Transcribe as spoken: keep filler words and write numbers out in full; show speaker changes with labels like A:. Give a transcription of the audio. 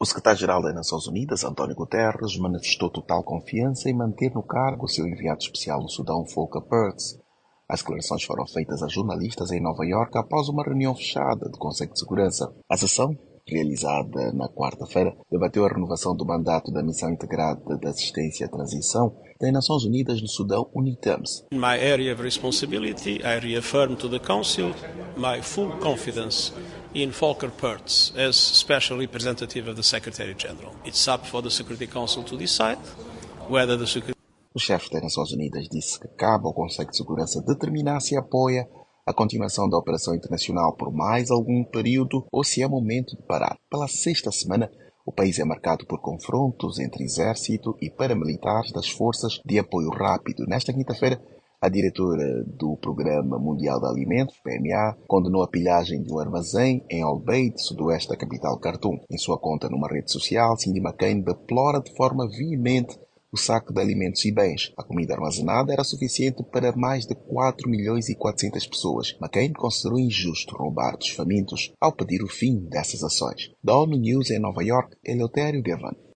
A: O secretário-geral das Nações Unidas, António Guterres, manifestou total confiança em manter no cargo o seu enviado especial no Sudão, Volker Perthes. As declarações foram feitas a jornalistas em Nova Iorque após uma reunião fechada do Conselho de Segurança. A sessão, realizada na quarta-feira, debateu a renovação do mandato da Missão Integrada de Assistência à Transição das Nações Unidas no Sudão, UNITAMS.
B: In my area of responsibility, I reaffirm to the Council my full confidence in Volker Perthes as Special Representative of the Secretary-General. It's up for the Security Council to decide whether the Security...
A: O chefe das Nações Unidas disse que cabe ao Conselho de Segurança determinar se apoia a continuação da operação internacional por mais algum período ou se é momento de parar. Pela sexta semana, o país é marcado por confrontos entre exército e paramilitares das Forças de Apoio Rápido. Nesta quinta-feira, a diretora do Programa Mundial de Alimentos, P M A, condenou a pilhagem de um armazém em Al-Baid, sudoeste da capital Khartoum. Em sua conta numa rede social, Cindy McCain deplora de forma veemente o saque de alimentos e bens. A comida armazenada era suficiente para mais de quatro milhões e quatrocentas pessoas. McCain considerou injusto roubar dos famintos ao pedir o fim dessas ações. Da ONU News em Nova York, Eleutério Gavan.